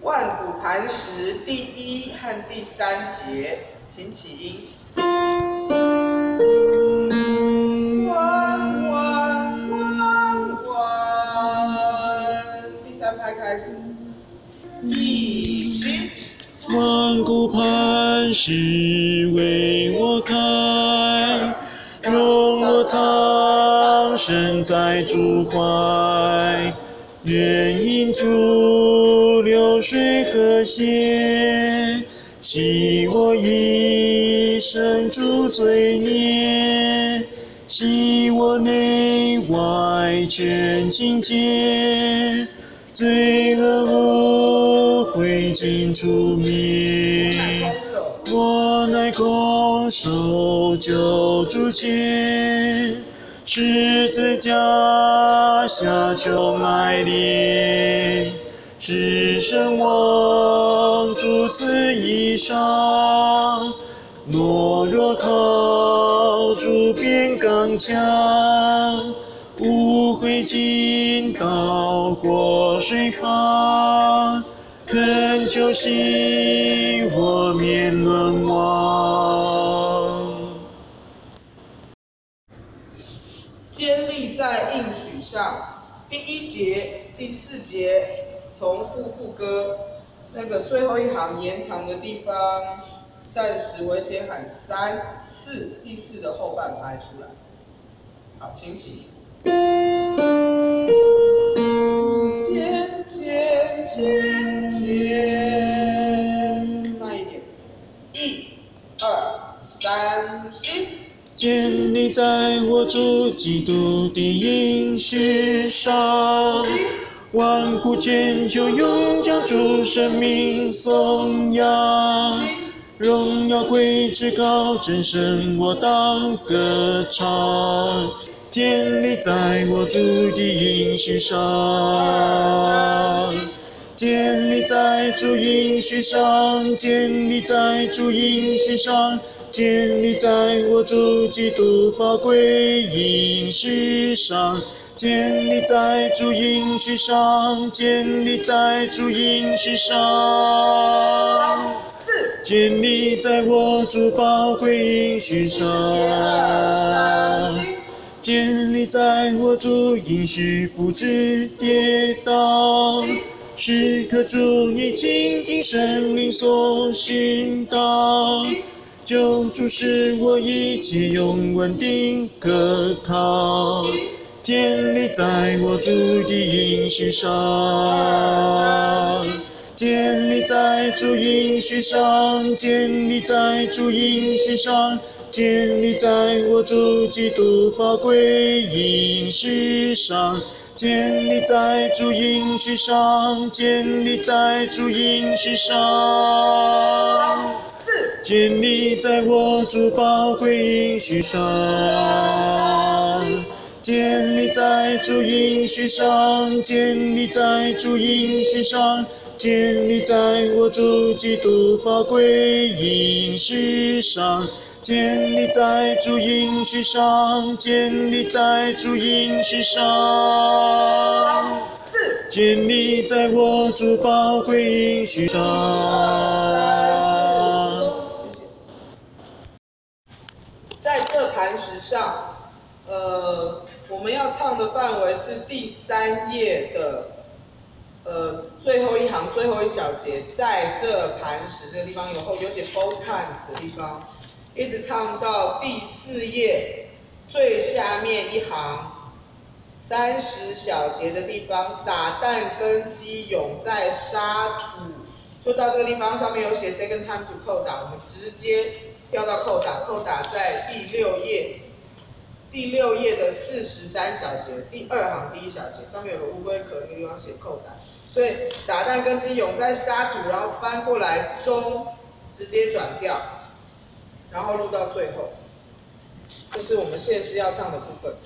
万古磐石第1和第3节，请起音。弯弯弯弯，第3拍开始。一起。 万古磐石为我开，容我藏身在主怀。愿饮主流水和血，洗我一生主罪孽，洗我内外全净洁，罪恶无悔尽除灭。我乃空手救主前，十字架下求埋列，只身望主赐衣裳。懦弱靠主变刚强，无悔尽到活水旁，恳求洗我免沦亡。 坚立在应许上，第1节、第4节重复副歌，那个最后一行延长的地方，暂时我会先喊3、4，第4的后半拍出来。好，请起。渐，慢一点。1、2、3，行。 建立在我主基督的应许上，万古千秋永将主生命颂扬。荣耀归至高真神，我当歌唱。建立在我主的应许上，建立在主应许上，建立在主应许上，建立在我主基督宝贵应许上，建立在主应许上，建立在主应许上，建立在我主宝贵应许上，建立在我主应许不致跌倒，时刻注意倾听圣灵所训导，救主是我一切永稳定可靠，建立在我主的应许上，建立在主应许上，建立在主应许上，建立在我主基督宝贵应许上，建立在主应许上，建立在主应许上，建立在我主宝贵应许上，建立在主应许上，建立在主应许上，建立在我主基督宝贵应许上，建立在主应许上，建立在主应许上，建立在我主宝贵应许上。 在这磐石上，我们要唱的范围是第3页的，最后一行最后一小节，在这磐石这个地方有写 both times 的地方，一直唱到第4页最下面一行30小节的地方，撒旦根基永在沙土，就到这个地方，上面有写 second time to 扣打，我们直接跳到扣打，扣打在第6页。第6页的43小节，第2行第1小节，上面有个乌龟壳，那个地方写扣打。所以撒旦根基永在沙土，然后翻过来中，直接转调，然后录到最后。这是我们现诗要唱的部分。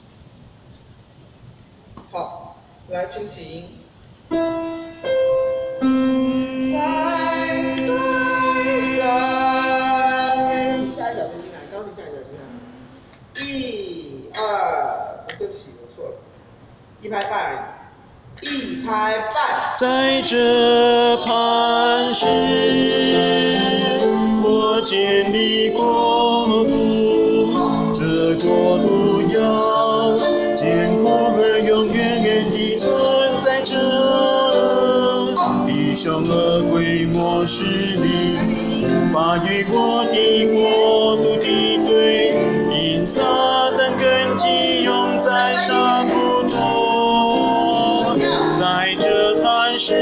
好，来请起音。在，下一小节进来，钢琴下一小节进来。1、2，对不起，我错了，1拍半而已。 一拍半， 在这磐石，我建立国度，这国度要坚固而永远地存在着。弟兄和鬼魔势力，无法与我的国度敌对，因撒旦根基永在沙漠中。在这磐石，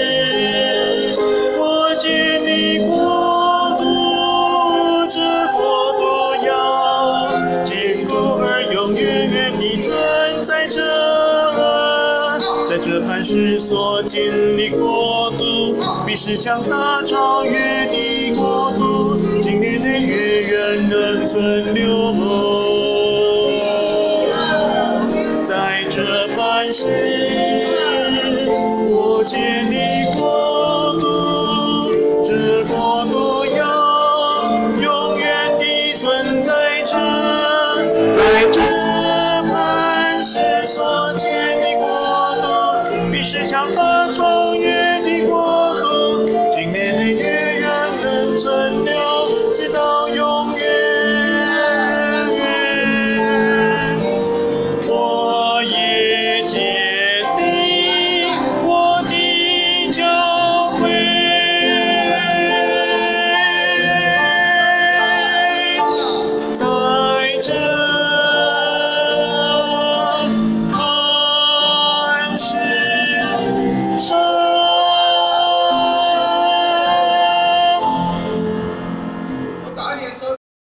我建立国度，这国度要坚固而永远地存在着。在这磐石所建立国度，必是强大超越的国度，经年累月仍存留。在这磐石，我建立国度，这国度要永远地存在着。在这磐石所建立国度，必是强大超越的国度，